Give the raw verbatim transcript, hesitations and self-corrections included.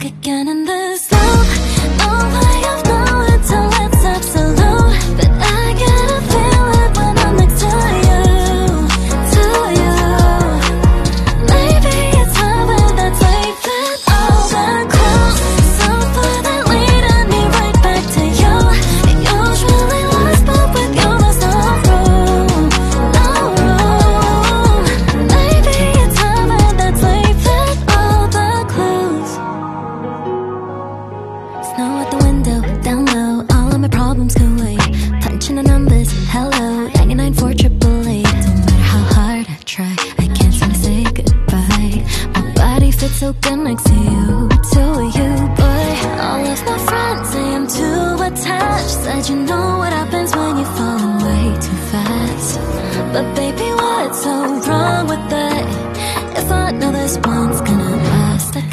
back again in this loop. No way of knowing till it's absolute, but I get a feeling when I'm next to you, to you. Maybe it's heaven that's leaving all the clues, something that leading me right back to you. It usually lasts, but with you there's no room, no room. Maybe it's heaven that's leaving all the clues. Snow at the window, down low, all of my problems go away. Punching the numbers, hello, ninety-nine four triple eight. No matter how hard I try, I can't seem to say goodbye. My body fits so good next to you, to you. But all of my friends say I'm too attached. Said you know what happens when you fall way too fast. But baby, what's so wrong with that? If I know this one's gonna